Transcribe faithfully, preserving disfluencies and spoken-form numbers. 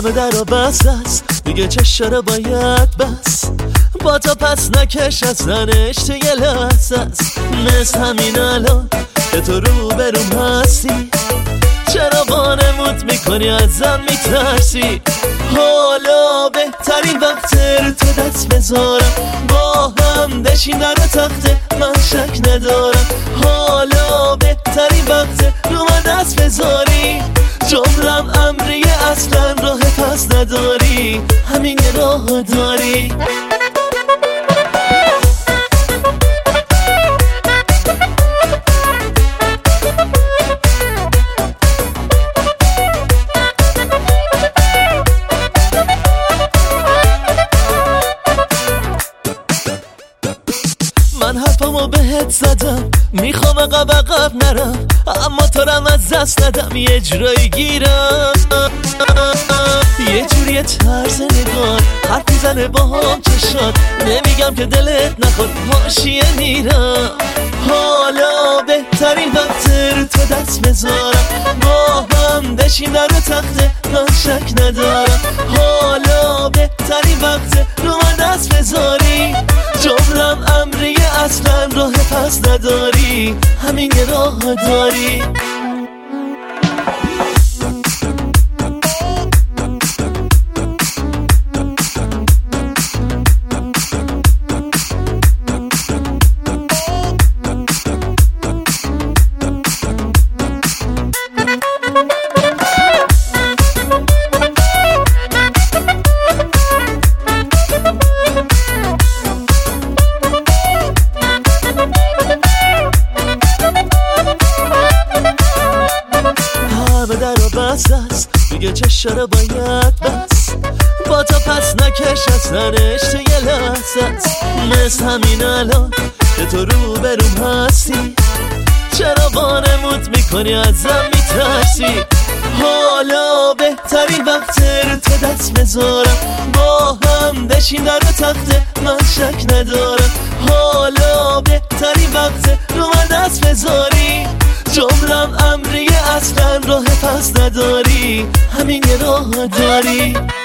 همه در و بس است دیگه چشا رو باید بس، با تا پس نکش از زنش تو یه لحظه است. مثل همین الان که تو رو بروم هستی، چرا وانمود میکنی ازم میترسی؟ حالا بهترین وقت رو تو دست بذارم، با هم بشین در تخته من شک ندارم. حالا بهترین وقت رو من دست بذاری، جمرم امریه اصلا راه پس نداری، همین یه راه داری. من حرفمو بهت زدم میخوام عقب عقب نرم، اما تو رم از دست ندم یه جورایی گیرم. یه جوری طرز نگاه حرف میزنه با هم چشات، نمیگم که دلت نخواد حاشیه میرم. حالا بهترین وقت رو تو دست بذارم، با هم بشین در تخته من شک ندارم. حالا بهترین وقت رو من دست بذاری، جمرم امریه اصلا راه پس نداری، همین یه راه داری. همه در و بس است دیگه چشا رو باید بس، با تا پس نکش از زنش تو یه لحظه است. مثل همین الان که تو رو بروم هستی، چرا وانمود میکنی ازم میترسی؟ حالا بهترین وقت رو تو دست بذارم، با هم بشین در تخته من شک ندارم. حالا بهترین وقت رو من دست بذاری، جمرم امریه اصلا راه پس نداری، همین یه راه داری.